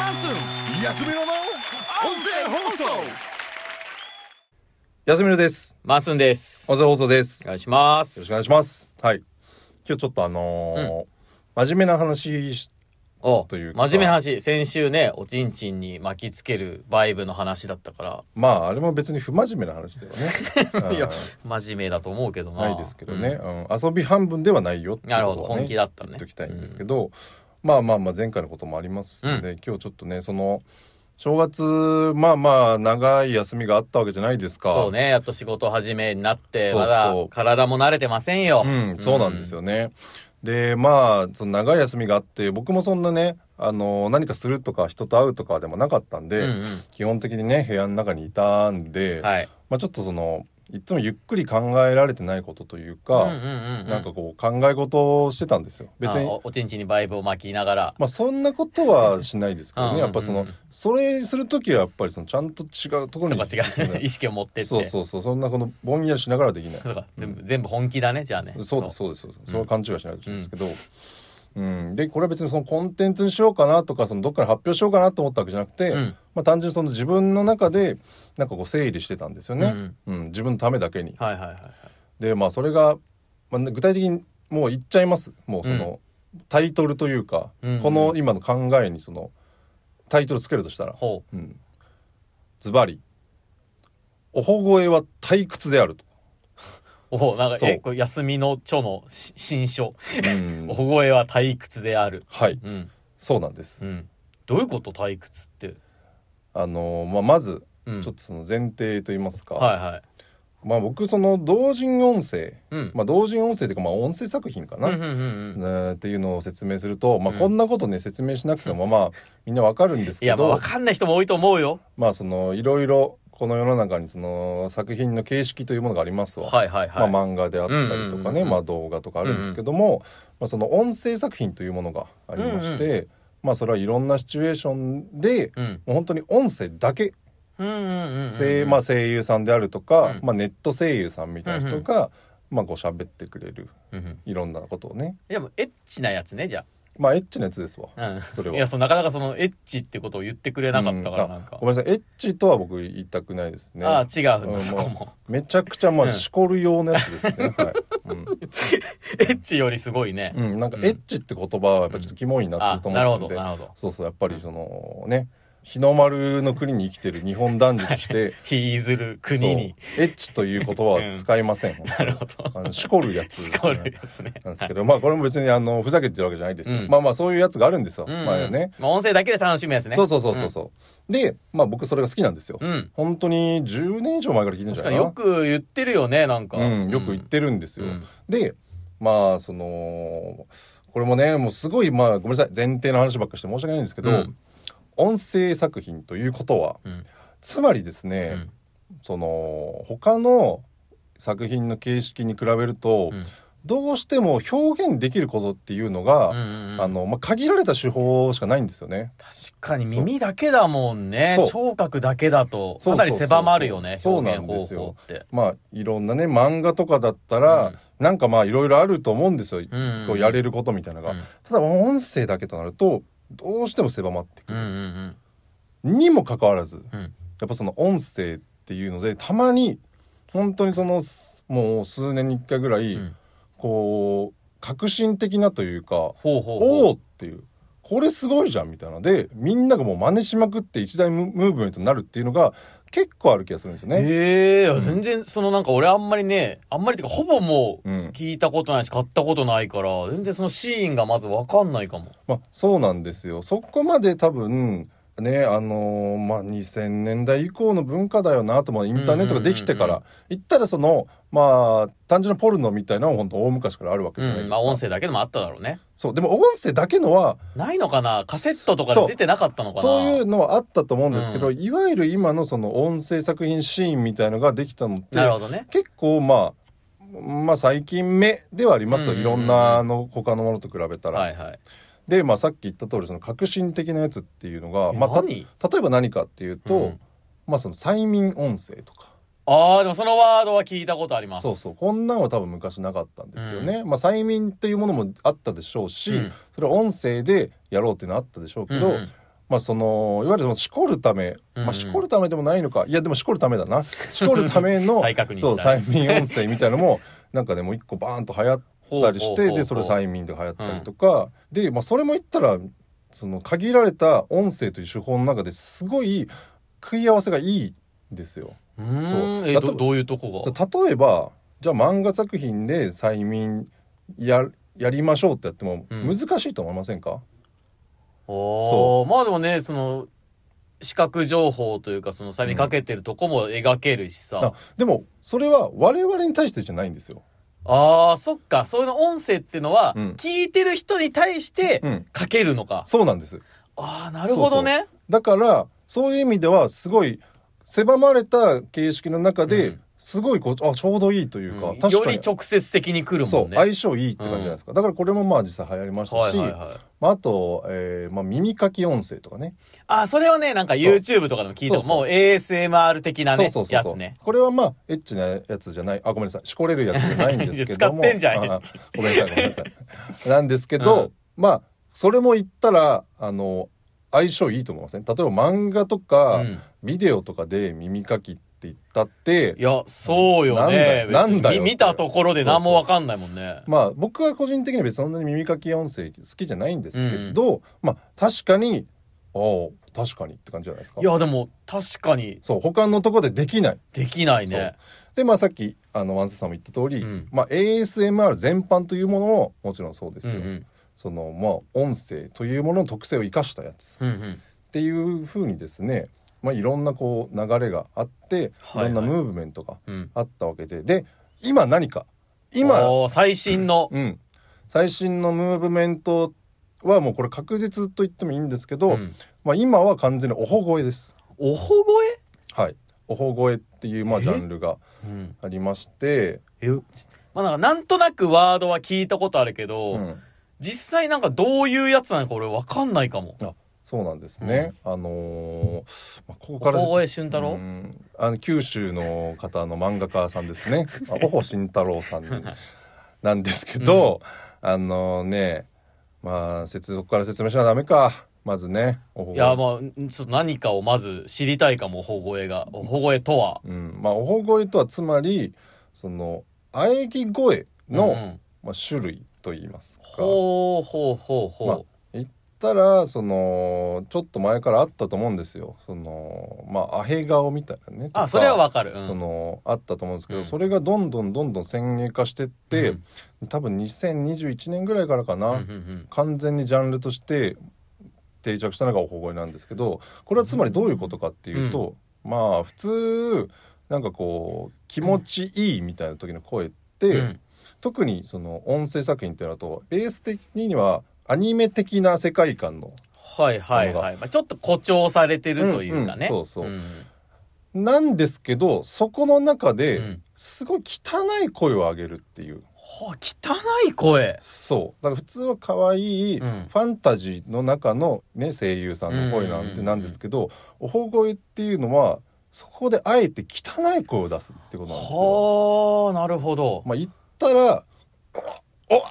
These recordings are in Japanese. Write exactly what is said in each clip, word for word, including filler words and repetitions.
マンスン安村の音声放送。 安村です。 マンスンです。 音声放送です。 お願いします。 よろしくお願いします。はい。今日ちょっとあのーうん、真面目な話しおというか真面目な話、先週ねおちんちんに巻きつけるバイブの話だったから、 まああれも別に不真面目な話だよねいや真面目だと思うけどな。 ないですけどね、うんうん、遊び半分ではないよっていうことは、ね、 なるほど本気だったね言っときたいんですけど、うん、まあまあまあ前回のこともありますので、うん、今日ちょっとねその正月まあまあ長い休みがあったわけじゃないですか。 そうね、やっと仕事始めになってまだ体も慣れてませんよ。 うん、そうなんですよね、うん、でまあその長い休みがあって僕もそんなねあの何かするとか人と会うとかでもなかったんで、うんうん、基本的にね部屋の中にいたんで、はい、まあ、ちょっとそのいつもゆっくり考えられてないことというか、うんうんうんうん、なんかこう考え事をしてたんですよ。別にお, おちんちんにバイブを巻きながら、 まあそんなことはしないですけどねやっぱそのそれするときはやっぱりそのちゃんと違うところにそうか違う意識を持ってってそうそうそうそんなこのぼんやりしながらできない。 そうか全部、うん、全部本気だねじゃあね。 そうですそうですそうです、うん、それは勘違いしないといけないんですけど、うんうん、でこれは別にそのコンテンツにしようかなとかそのどっかで発表しようかなと思ったわけじゃなくて、うんまあ、単純にその自分の中でなんかこう整理してたんですよね、うんうん、自分のためだけに、はいはいはいはい、でまあそれが、まあ、具体的にもう言っちゃいます。もうその、うん、タイトルというか、うんうん、この今の考えにそのタイトルつけるとしたらズバリおほ声は退屈であると。 おなんかえこれ休みの著の新書、うん、お声は退屈である。 はい、うん、そうなんです、 うん、どういうこと退屈って。 あのーまあ、まず、うん、ちょっとその前提といいますか、 はいはい、 まあ、僕その同人音声、うんまあ、同人音声というかまあ音声作品かな、うんうんうんうん、っていうのを説明すると、まあ、こんなことね、うん、説明しなくてもまあみんなわかるんですけど、いやまあわかんない人も多いと思うよ。 まあそのいろいろこの世の中にその作品の形式というものがありますわ、 はいはいはい、 まあ、漫画であったりとかね、うんうんうんまあ、動画とかあるんですけども、うんうんまあ、その音声作品というものがありまして、うんうんまあ、それはいろんなシチュエーションで、うん、もう本当に音声だけ、うんうんうんうん声まあ、声優さんであるとか、うんまあ、ネット声優さんみたいな人が、うんうんまあ、こう喋ってくれる、うんうん、いろんなことをね。 でもエッチなやつねじゃあ。 まあエッチなやつですわ、うん、それは。 いやそのなかなかそのエッチってことを言ってくれなかったから、うん、なんかごめんなさいエッチとは僕言いたくないですね。 ああ違う、うん、そこもめちゃくちゃまあしこるようなやつですね、はいうん、 エッチよりすごいね、 うん、なんかエッチって言葉はやっぱちょっとキモいなってずっと思ってるんで、 うん、なるほどなるほど。 そうそうやっぱりそのね日の丸の国に生きてる日本男児として日ずる国にエッチという言葉は使いません、うん、 なるほど。 あのしこるやつ、 しこるやつねなんですけど、はい、まあこれも別にあのふざけてるわけじゃないですよ、うん、まあまあそういうやつがあるんですよ、うんうんまあねまあ、音声だけで楽しむやつね。 そうそうそうそうそう、うん、でまあ僕それが好きなんですよ、うん、本当にじゅうねん以上前から聞いてるんじゃないかな。 確かによく言ってるよねなんか、 うん、よく言ってるんですよ、うん、でまあそのこれもねもうすごいまあごめんなさい前提の話ばっかして申し訳ないんですけど、うん音声作品ということは、うん、つまりですね、うん、その他の作品の形式に比べると、うん、どうしても表現できることっていうのが、うんうんうんあのまあ、限られた手法しかないんですよね。 確かに耳だけだもんね。聴覚だけだとかなり狭まるよね。表現方法って。 まあいろんなね漫画とかだったら、うん、なんかまあいろいろあると思うんですよ、うんうんうん、こうやれることみたいなのが、うん、ただ音声だけとなるとどうしても狭まってくる、うんうんうん、にもかかわらず、うん、やっぱその音声っていうのでたまに本当にそのもう数年にいっかいぐらい、うん、こう革新的なというかほうほうほうおーっていうこれすごいじゃんみたいなのでみんながもう真似しまくって一大ムーブメントになるっていうのが結構ある気がするんですよね。 へえ、うん、全然そのなんか俺あんまりねあんまりっていうかほぼもう聞いたことないし買ったことないから、うん、全然そのシーンがまず分かんないかも。 まあそうなんですよ。そこまで多分ねあのー、まあにせんねんだい以降の文化だよなともインターネットができてから、うんうんうんうん、言ったらそのまあ単純なポルノみたいなのは本当大昔からあるわけじゃないですか、 うん、まあ音声だけでもあっただろうね。 そうでも音声だけのはないのかな。カセットとかで出てなかったのかな。 そう、そういうのはあったと思うんですけど、うん、いわゆる今のその音声作品シーンみたいのができたのってなるほど、ね、 結構まあまあ最近目ではありますよ、うんうんうんうん、いろんなあの他のものと比べたら、はいはいで、まあ、さっき言った通りその革新的なやつっていうのが、まあ、た例えば何かっていうと、うん、まあその催眠音声とか。 ああでもそのワードは聞いたことあります。 そうそうこんなんは多分昔なかったんですよね、うん、まあ催眠っていうものもあったでしょうし、うん、それは音声でやろうっていうのはあったでしょうけど、うんうん、 まあそのいわゆるそのしこるため、 うんうん、 まあしこるためでもないのか、いやでもしこるためだな、しこるための再確認したそう催眠音声みたいなのもなんかねもう一個バーンと流行ったりしてでそれ催眠で流行ったりとか、うん、でまあそれも言ったらその限られた音声という手法の中ですごい食い合わせがいいんですよ。 うーんそうえどどういうとこが例えばじゃあ漫画作品で催眠ややりましょうってやっても難しいと思いませんか？うん、 そうまあでもねその視覚情報というかその催眠かけてるとこも描けるしさ、うん、 でもそれは我々に対してじゃないんですよ。 ああそっかそういうの音声っていうのは、うん、聞いてる人に対してかけるのか、うん、 そうなんです。 ああなるほどね。そうそうだからそういう意味ではすごい狭まれた形式の中で、うんすごいこうあちょうどいいというか、うん、確かにより直接的に来るもんね。 そう相性いいって感じじゃないですか、うん、だからこれもまあ実際流行りましたし、はいはいはいまあ、あと、えーまあ、耳かき音声とかね。 あそれはねなんか YouTube とかでも聞いたもう エーエスエムアール 的なねそうそうそうそうやつね。 これはまあエッチなやつじゃないあごめんなさいしこれるやつじゃないんですけども使ってんじゃんごめんなさいごめんなさいなんですけど、うん、まあそれも言ったらあの相性いいと思いますね。例えば漫画とか、うん、ビデオとかで耳かきって言ったっていやそうよねなんだよ見たところで何も分かんないもんね。 そうそうまあ僕は個人的には別にそんなに耳かき音声好きじゃないんですけど、うん、まあ確かにああ確かにって感じじゃないですか。 いやでも確かにそう他のところでできないできないね。 でまあさっきあのワンセさんも言った通り、うん、まあ エーエスエムアール 全般というものももちろんそうですよ、うんうん、そのまあ音声というものの特性を生かしたやつ、うんうん、っていう風にですねまあ、いろんなこう流れがあって、はいはい、いろんなムーブメントがあったわけで、うん、で今何か今最新の、 うん、最新のムーブメントはもうこれ確実と言ってもいいんですけど、うんまあ、今は完全におほ声です。 おほ声？ はいおほ声っていうまあジャンルがありまして、 え、うんまあ、なんかなんとなくワードは聞いたことあるけど、うん、実際なんかどういうやつなのか俺分かんないかも。 あそうなんですね、うん、あのーまあ、ここからおほえ俊太郎、うん、 あの九州の方の漫画家さんですねおほ俊太郎さんなんですけど、うん、あのねまあそこから説明しなダメかまずねおほいやまあちょっと何かをまず知りたいかもおほ声がおほ声とは、 うんまあ、おほ声とはつまりその喘ぎ声の、うんまあ、種類といいますかほうほうほうほう、まあたらそのちょっと前からあったと思うんですよ。そのまあアヘ顔みたいなねあそれはわかる、 うん、そのあったと思うんですけど、うん、それがどんどんどんどん先鋭化してって、うん、多分にせんにじゅういちねんぐらいからかな、うんうんうん、完全にジャンルとして定着したのがおほ声なんですけどこれはつまりどういうことかっていうと、うん、まあ普通なんかこう気持ちいいみたいな時の声って、うん、特にその音声作品っていうのだとベース的にはアニメ的な世界観のはいはいはい、まあ、ちょっと誇張されてるというかね、 うんうん、そうそう、うん、なんですけどそこの中ですごい汚い声を上げるっていう、 はあ、汚い声そうだから普通は可愛いファンタジーの中の、ね、声優さんの声なんてなんですけど、おほ声っていうのはそこであえて汚い声を出すってことなんですよ。 はあなるほど。 まあ言ったらおお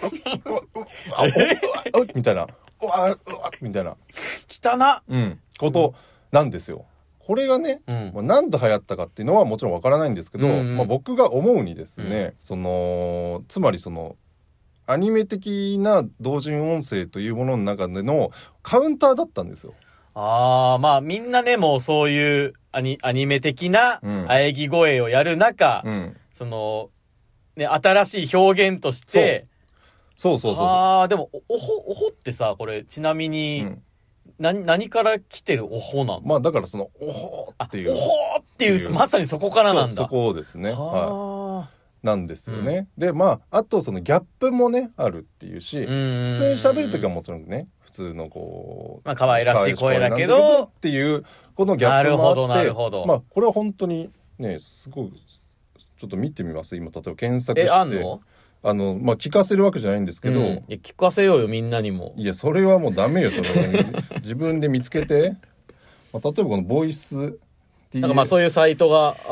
おみたいなおわみたいな汚な、 うん、ことなんですよ。これがね、うんまあ、なんで流行ったかっていうのはもちろんわからないんですけど、うんうんまあ、僕が思うにですね、うん、そのつまりそのアニメ的な同人音声というものの中でのカウンターだったんですよ。 ああまあみんなねもうそういうア ニ, アニメ的な喘ぎ声をやる中、うん、そのね、新しい表現としてそうそうそうそうああでもおほおほってさこれちなみに、うん、何何から来てるおほなの？ まあだからそのおほっていうおほっていうまさにそこからなんだ。 そ, そこですねはいなんですよね、うん、でまああとそのギャップもねあるっていうし、うん普通に喋るときはもちろんね普通のこうまあ可愛らしい声だけどっていうこのギャップもあってなるほどなるほどまあこれは本当にねすごいちょっと見てみます今例えば検索してえあんのあのまあ聞かせるわけじゃないんですけど、うん、いや聞かせようよみんなにも。 いやそれはもうダメよそれ自分で見つけて、まあ、例えばこのボイスなんかまあそういうサイトがあっ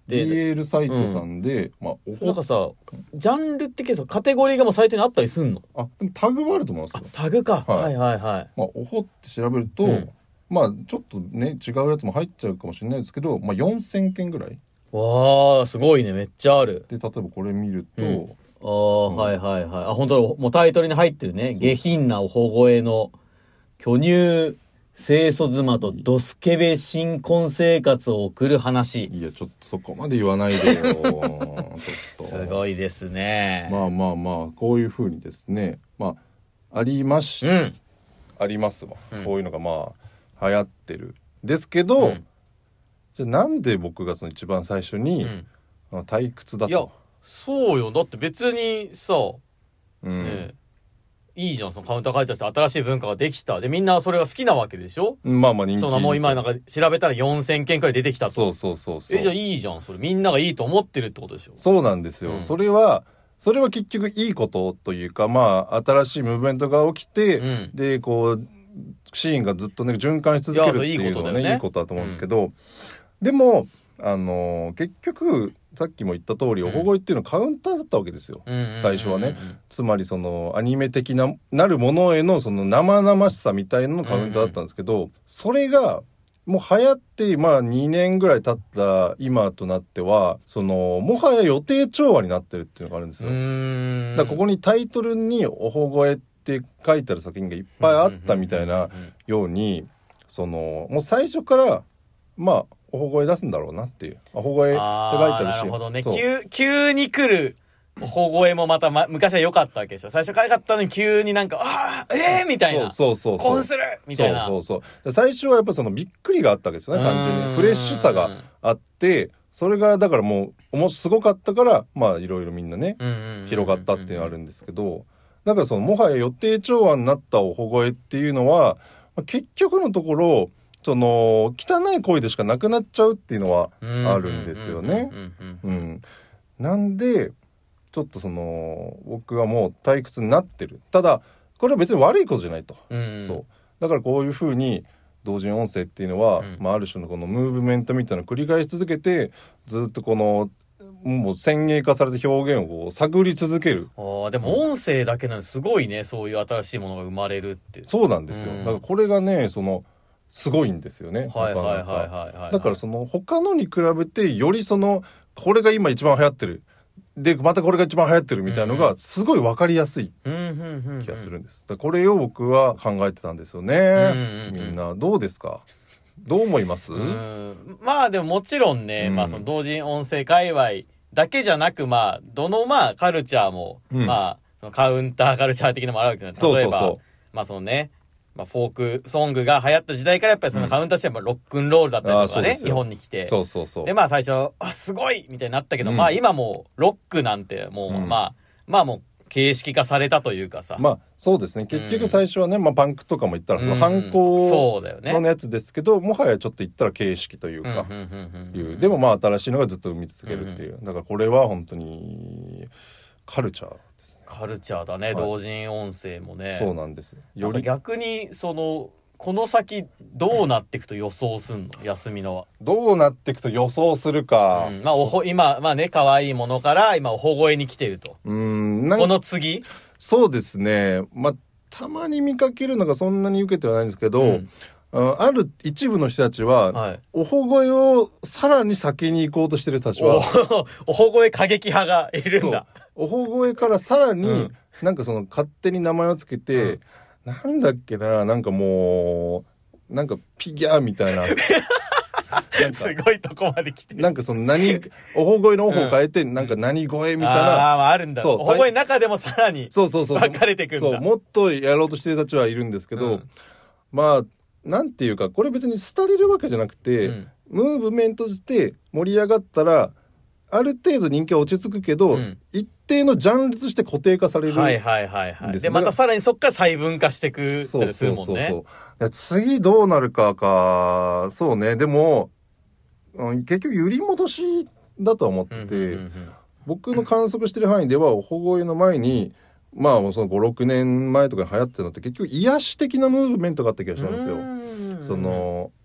てディーエル サイトさんで、うん、まあおほなんかさジャンルって結構カテゴリーがもうサイトにあったりすんの？ あでもタグはあると思いますよ。 タグか、はい、はいはいはい。 まあおほって調べると、うん、まあちょっとね違うやつも入っちゃうかもしれないですけど、まあよんせんけんぐらい。 わあすごいね、めっちゃある。 で例えばこれ見ると、うん、 ああ、うん、はいはいはい。あ本当だ、もうタイトルに入ってるね。下品なおほごえの巨乳清楚妻とドスケベ新婚生活を送る話。 いやちょっとそこまで言わないでよちょっとすごいですね。 まあまあまあこういう風にですね、まあありまし、うん、ありますわ、うん、こういうのがまあ流行ってるですけど、うん、じゃあなんで僕がその一番最初に、うん、退屈だと。 いやそうよ、だって別にさ、うん、ねいいじゃん、そのカウンター書いてあって新しい文化ができた。で、みんなそれが好きなわけでしょ？ まあまあ人気。 そのもう今なんか調べたらよんせんけんくらい出てきたと。 そうそうそうそう。 え、じゃあいいじゃん。それみんながいいと思ってるってことでしょ？ そうなんですよ。うん、それは、それは結局いいことというか、まあ、新しいムーブメントが起きて、うん、で、こう、シーンがずっとね、循環し続けるっていうのはね、いいことだと思うんですけど、うん、でも、あのー、結局、さっきも言った通り、おほごいっていうのはカウンターだったわけですよ、うん、最初はね。つまりそのアニメ的ななるものへのその生々しさみたいなのカウンターだったんですけど、うんうん、それがもう流行ってまあにねんぐらい経った今となっては、そのもはや予定調和になってるっていうのがあるんですよ。うーん、だからここにタイトルにおほごえって書いてある作品がいっぱいあったみたいなように、そのもう最初からまあおほごえ出すんだろうなっていう。おほごえって書いてあるし。 なるほどね。急、急に来るおほごえもまた、ま、昔は良かったわけでしょ。最初可愛かったのに急になんか、ああ、ええー、みたいな。 そうそうそう。 興奮するみたいな。 そうそうそう。最初はやっぱそのびっくりがあったわけですよね、単純に。フレッシュさがあって、それがだからもう、おもすごかったから、まあいろいろみんなね、広がったっていうのがあるんですけど、だからそのもはや予定調和になったおほごえっていうのは、結局のところ、その汚い行為でしかなくなっちゃうっていうのはあるんですよね。なんでちょっとその僕はもう退屈になってる。ただこれは別に悪いことじゃないと、うんうん、そうだからこういうふうに同人音声っていうのは、うんまあ、ある種のこのムーブメントみたいなのを繰り返し続けて、ずっとこのもう先鋭化された表現をこう探り続ける。 あでも音声だけなのすごいね、そういう新しいものが生まれるって。 そうなんですよ、うん、だからこれがねそのすごいんですよね。 はいはいはいはい、はい、 だからその他のに比べてよりそのこれが今一番流行ってるでまたこれが一番流行ってるみたいなのがすごい分かりやすい気がするんです。だこれを僕は考えてたんですよね。みんなどうですか？どう思います？ うんまあでももちろんね、うん、まあその同人音声界隈だけじゃなくまあどのまあカルチャーも、うん、まあそのカウンターカルチャー的なのもあるわけじゃない。例えばそうそうそうまあそのね。まあ、フォークソングが流行った時代からやっぱりそのカウンターしてやっぱロックンロールだったりとかね、うん、日本に来て。 そうそうそう。 でまあ最初、あ、すごいみたいになったけど、うん、まあ今もうロックなんてもう、うん、まあ、まあもう形式化されたというかさ。 まあそうですね。結局最初はね、うん、まあパンクとかも言ったら、反抗のやつですけど、もはやちょっと言ったら形式というか、いう。でもまあ新しいのがずっと生み続けるっていう。だからこれは本当にカルチャー。 カルチャーだね、はい、同人音声もね。 そうなんです。 より逆にそのこの先どうなっていくと予想すんの？休みのはどうなっていくと予想するか、 うん、まあおほ今まあね可愛いものから今おほごえに来てると。 うーんなんこの次そうですね。まあたまに見かけるのがそんなに受けてはないんですけど、うんある一部の人たちは、はい、おほごえをさらに先に行こうとしてる人たちはお, おほごえ過激派がいるんだ。 おほごえからさらに、うん、なんかその勝手に名前をつけて、うん、なんだっけな、なんかもうなんかピギャーみたいななんかすごいとこまで来てる。 なんかその何おほごえのおほを変えて、うん、なんか何声みたいな、 あああるんだ。おほごえの中でもさらにそうそうそう分かれてくんだ。 そうもっとやろうとしてる人たちはいるんですけど、うん、まあなんていうかこれ別に廃れるわけじゃなくて、うん、ムーブメントして盛り上がったらある程度人気は落ち着くけど、うん、一定のジャンルとして固定化されるんです。 はいはいはいはい。でまたさらにそっから細分化していくったりするもんね。そうそうそうそう。次どうなるかかそうね。でも、うん、結局揺り戻しだと思ってて、うんうんうんうん、僕の観測してる範囲ではおほごえの前にまあそのごろくねんまえとかに流行ってるのって結局癒し的なムーブメントがあった気がしたんですよ。その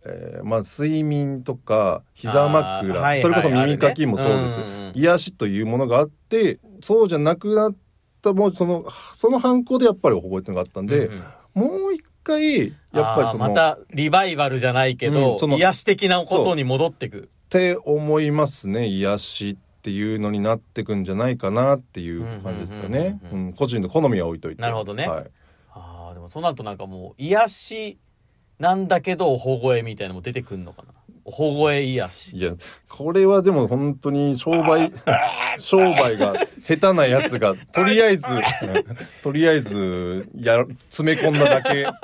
えーまあ、睡眠とか膝枕、 はいはい、 それこそ耳かきもそうです、 ねうんうん、 癒しというものがあってそうじゃなくなったもうそのその反抗でやっぱり保護っていうのがあったんで、うんうん、もう一回やっぱりそのまたリバイバルじゃないけど、うん、その癒し的なことに戻ってくって思いますね。癒しっていうのになってくんじゃないかなっていう感じですかね。個人の好みは置いといて。 なるほどね、 はい、 あでもそうなるとなんかもう癒しなんだけどお保護絵みたいなのも出てくるのかな。お保護絵癒し。 いやこれはでも本当に商売商売が下手なやつがとりあえずとりあえずや詰め込んだだけ、うん、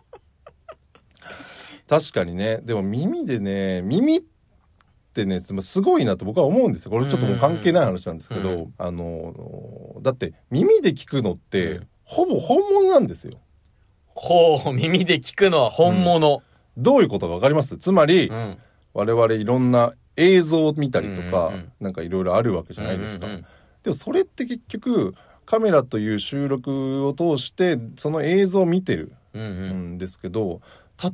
確かにね。でも耳でね耳ってねすごいなと僕は思うんですよ。これちょっともう関係ない話なんですけど、うん、あのだって耳で聞くのって、うん、ほぼ本物なんですよ。 ほう、耳で聞くのは本物、 うん、どういうことか分かります？つまり、うん、我々いろんな映像を見たりとか、うんうん、なんかいろいろあるわけじゃないですか、うんうんうん、でもそれって結局カメラという収録を通してその映像を見てるんですけど、うんうん、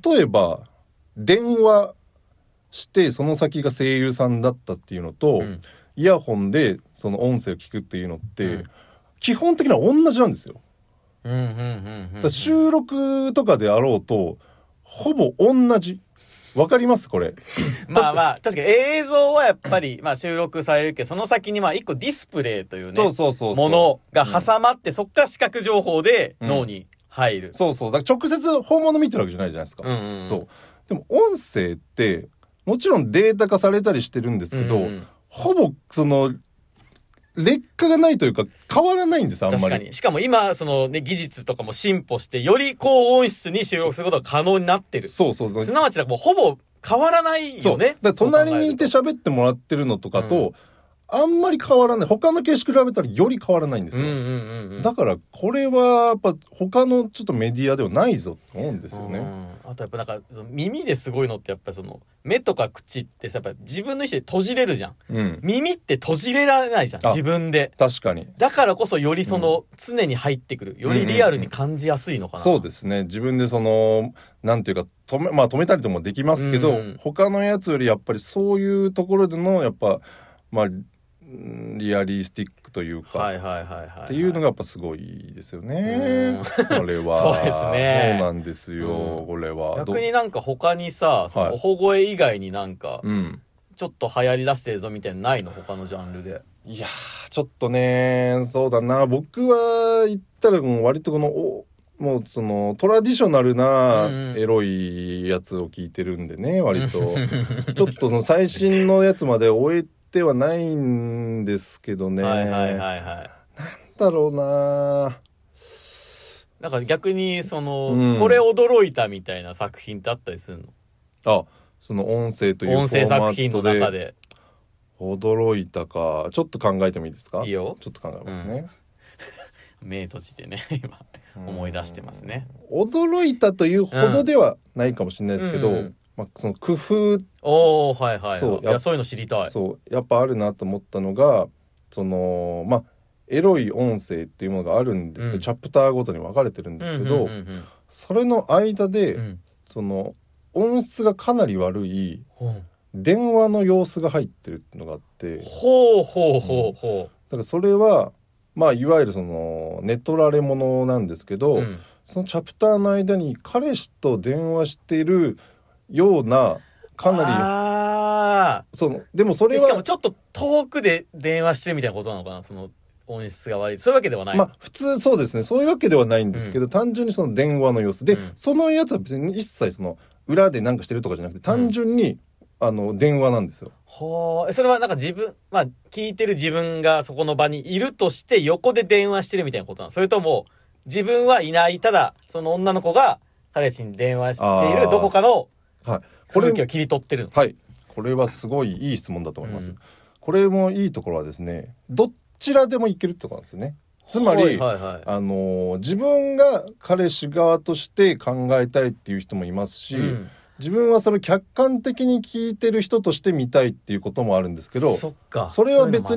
例えば電話してその先が声優さんだったっていうのと、うん、イヤホンでその音声を聞くっていうのって、うん、基本的には同じなんですよ。うんうんうんうん、だ収録とかであろうとほぼ同じ。わかりますこれ？ まあまあ確かに映像はやっぱりまあ収録されるけどその先にまあ一個ディスプレイというねそうそうそうそうものが挟まって、うん、そっから視覚情報で脳に入る、 うん、そうそうだから直接本物見てるわけじゃないじゃないですか、うんうんうん、そうでも音声ってもちろんデータ化されたりしてるんですけど、うんうん、ほぼその劣化がないというか変わらないんですあんまり。 確かに。しかも今そのね技術とかも進歩してより高音質に収録することが可能になってる。 そうそうそう。 すなわちもうほぼ変わらないよね。そうだから隣にいて喋ってもらってるのとかと、うん、あんまり変わらない。他の形式比べたらより変わらないんですよ、うんうんうんうん、だからこれはやっぱ他のちょっとメディアではないぞと思うんですよね、うん、 あとやっぱなんかその耳ですごいのってやっぱその目とか口ってさやっぱ自分の意思で閉じれるじゃん、うん、耳って閉じれられないじゃん自分で。 確かに。 だからこそよりその、うん、常に入ってくるよりリアルに感じやすいのかな、 うんうんうん、そうですね。自分でそのなんていうか止め、まあ、止めたりともできますけど、うんうん、他のやつよりやっぱりそういうところでのやっぱまあリアリスティックというか、はいはいはいはいはい、っていうのがやっぱすごいですよね。これはそうですね。 そうなんですよ、うん、これは逆になんか他にさそのお保護絵以外になんか、はい、ちょっと流行り出してるぞみたいなのないの他のジャンルで。 いやーちょっとねそうだな僕は言ったらもう割とこのおもうそのトラディショナルなエロいやつを聞いてるんでね、うん、割とちょっとその最新のやつまで終えてはないんですけどね。はいはいはいはい。なんだろうな。 なんか逆にその、うん、これ驚いたみたいな作品ってあったりするの？ あ、その音声というフォーマットで音声作品の中で驚いたかちょっと考えてもいいですか？ いいよ。 ちょっと考えますね。 うん、目閉じてね今思い出してますね。 驚いたというほどではないかもしれないですけど。うんうんまあ、その工夫おーはいはい、はい、そういやそういうの知りたい。 そうやっぱあるなと思ったのがそのまあエロい音声っていうものがあるんですけど、うん、チャプターごとに分かれてるんですけど、うんうんうんうん、それの間で、うん、その音質がかなり悪い電話の様子が入ってるっていうのがあって、 ほうほうほうほう、うん、だからそれはまあいわゆるそのネトラレものなんですけど、うん、そのチャプターの間に彼氏と電話しているようなかなりあそのでもそれはしかもちょっと遠くで電話してるみたいなことなのかなその音質が悪いそういうわけではない。 まあ普通そうですねそういうわけではないんですけど、うん、単純にその電話の様子で、うん、そのやつは別に一切その裏で何かしてるとかじゃなくて単純に、うん、あの電話なんですよ。 はあそれはなんか自分まあ聞いてる自分がそこの場にいるとして横で電話してるみたいなことなの？それとも自分はいないただその女の子が彼氏に電話しているどこかのはい、風景を切り取ってるの。 はい、これはすごいいい質問だと思います、うん、これもいいところはですねどちらでもいけるってことなんですね。つまり、はいはいはい、あの自分が彼氏側として考えたいっていう人もいますし、うん、自分はそれを客観的に聞いてる人として見たいっていうこともあるんですけどそっかそれは別に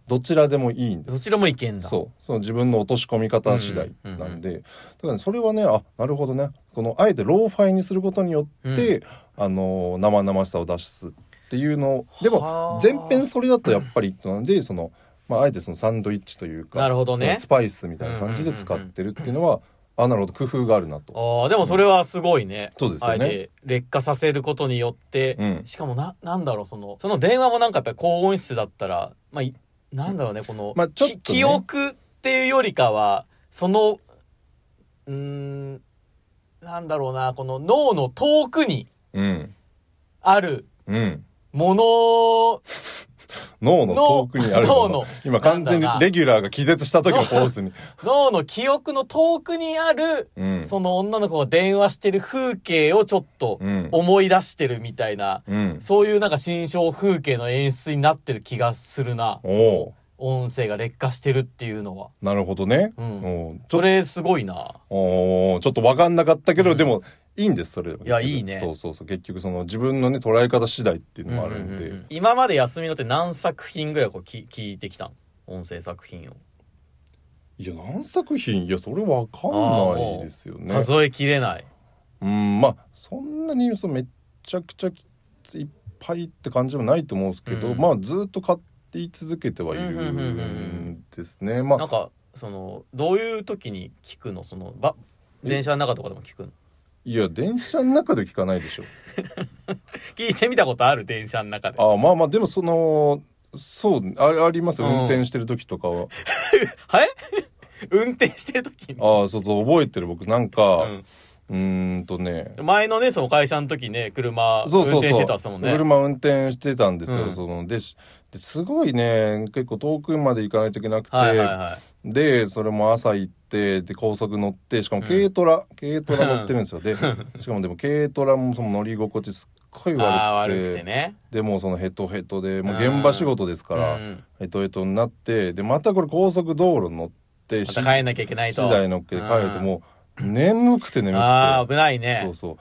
どちらでもいいんです。 どちらもいけんだ。 そう、その自分の落とし込み方次第なんで、うんうんうん、だからねそれはね、あ、なるほどね、このあえてローファイにすることによって、うん、あの生々しさを出すっていうのでも前編それだとやっぱりなんで、その、まあ、あえてそのサンドイッチというか、 なるほどね、 スパイスみたいな感じで使ってるっていうのは、あ、なるほど、工夫があるなと。 あ、でもそれはすごいね、 うん、そうですよね。 あえて劣化させることによって、 うん、 しかもな、なんだろう、そのその電話もなんかやっぱり高音質だったら、まあなんだろうね、この、 まあちょっとね、 記憶っていうよりかはそのうーんなんだろうな、この脳の遠くにあるもの、うん脳の遠くにあるもの。今完全にレギュラーが気絶した時のポーズに。 脳の記憶の遠くにある、うん、その女の子が電話してる風景をちょっと思い出してるみたいな、うん、そういうなんか心象風景の演出になってる気がするな。お音声が劣化してるっていうのは。 なるほどね。 うん、それすごいな。 おちょっと分かんなかったけど、うん、でもいいんです、それ。いや、いいね。 そうそうそう。結局その自分のね、捉え方次第っていうのもあるんで。うんうんうん、 今まで休みのって何作品ぐらいこうき聞いてきたん？音声作品を。 いや、何作品？いや、それ分かんないですよね。 数えきれない。 うん、まあ、そんなにそめっちゃくちゃいっぱいって感じでもないと思うんですけど、うん、まあ、ずっと買ってい続けてはいるんですね。まあ、 なんか、その、どういう時に聞くの？その、ば、電車の中とかでも聞くの？ いや、電車の中で聞かないでしょ。 聞いてみたことある？電車の中で。 ああ、まあまあ、でもその、そう、あ, ありますよ、うん、運転してる時とかは。 はい運転してる時に。 ああ、そうそう、覚えてる僕、なんか、うん、うーんとね。 前のね、その会社の時ね、車運転してたっすもんね。 そうそうそう、車運転してたんですよ。 うん、 そので、ですごいね、結構遠くまで行かないといけなくて、 はいはいはい、 で、それも朝行って、で、高速乗って、しかも軽トラ、うん、軽トラ乗ってるんですよ。で、しかもでも軽トラもその乗り心地すっごい悪くて、 あ悪くてね、 でもそのヘトヘトで、もう現場仕事ですから、うん、ヘトヘトになって、で、またこれ高速道路乗って、 また帰んなきゃいけないと。 資材乗っけて帰るともう、眠くて眠くて。 ああ、危ないね。 そうそう。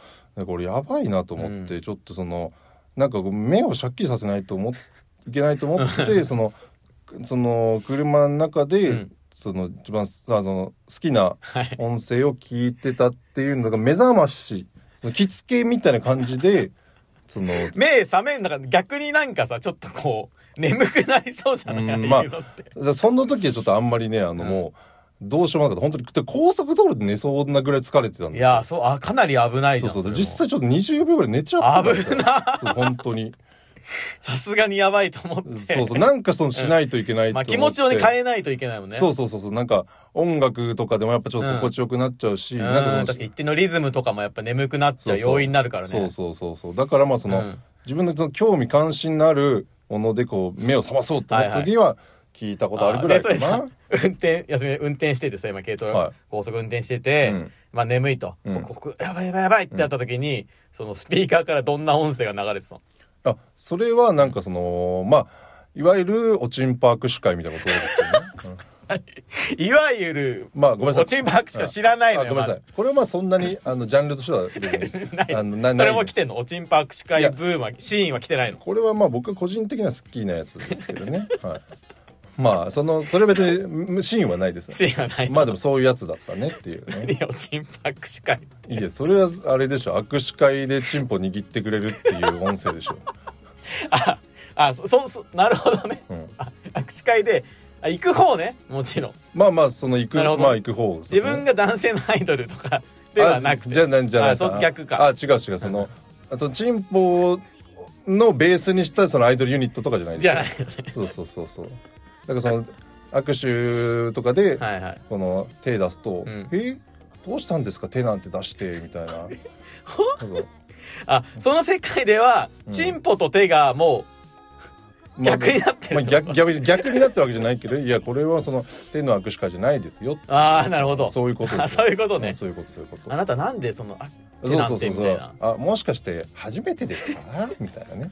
これやばいなと思って、うん、ちょっとその、なんか目をシャッキリさせないと思って、いけないと思ってそのその車の中で、うん、その一番あの好きな音声を聞いてたっていうのが目覚まし、着付けみたいな感じでその目覚めんだから逆になんかさちょっとこう眠くなりそうじゃない、うん、まあその時はちょっとあんまりねあの、うん、もうどうしようもなかった。本当に高速道路で寝そうなぐらい疲れてたんですよ。 いやそうあかなり危ないじゃん。 そうそう実際ちょっとにじゅうびょうぐらい寝ちゃったんですよ。 危な本当にさすがにやばいと思ってそうそうなんかそのしないといけないと思って、うんまあ、 気持ちをね変えないといけないもんね。 そうそうそうそうなんか音楽とかでもやっぱちょっと心地よくなっちゃうし、 うん、 なんかその確かに一定のリズムとかもやっぱ眠くなっちゃう要因になるからね。 そうそうそうそうだからまあその、うん、自分のその興味関心のあるものでこう目を覚まそうと思った時は聞いたことあるぐらいかな。 はいはい、運転休み運転しててさ今軽トラ、はい、高速運転してて、うん、まあ眠いと、うん、ここやばいやばいやばいってやった時に、うん、そのスピーカーからどんな音声が流れてたの？ あそれはなんかそのまあいわゆるおちんぱ握手会みたいなことですよね。 うん、いわゆるまあごめんなさいおちんぱ握手しか知らないのよ。 ごめんなさいこれはまあそんなにあのジャンルとしてはないあのなこれも来てんの？おちんぱ握手会ブームはシーンは来てないの？ これはまあ僕個人的には好きなやつですけどね。はいまあそのそれ別にシーンはないです、ね、 シーンはないまあでもそういうやつだったねっていうね。 いやチンポ握手会っていやそれはあれでしょ握手会でチンポ握ってくれるっていう音声でしょ。 ああそそなるほどね、うん、あ握手会であ行く方ねもちろんまあまあその行くまあ行く方、ね、 自分が男性のアイドルとかではなくてじゃじゃないあ逆かあ違う違うその、うん、あとチンポのベースにしたそのアイドルユニットとかじゃないですか。 じゃない、ね、 そうそうそうそうだからその握手とかでこの手出すと、はいはい、えどうしたんですか手なんて出してみたいなあその世界では、うん、チンポと手がもう逆になってる、 まあまあ、逆, 逆, 逆になってるわけじゃないけどいやこれはその手の握手会じゃないですよ。 ああなるほどそういうことです。 そういうことね。 そういうことそういうこと。 あなたなんでそのあ手なんてみたいな。 あもしかして初めてですかみたいなね。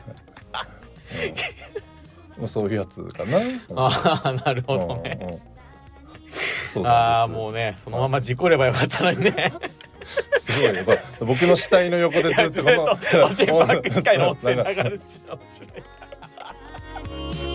うん、そういうやつかな。 ああなるほどね。うんうん、 そうああもうねそのまま事故ればよかったのにね。 すごいよ僕の死体の横でずっとこのおしんぱ握手会の音声流れてた面白い。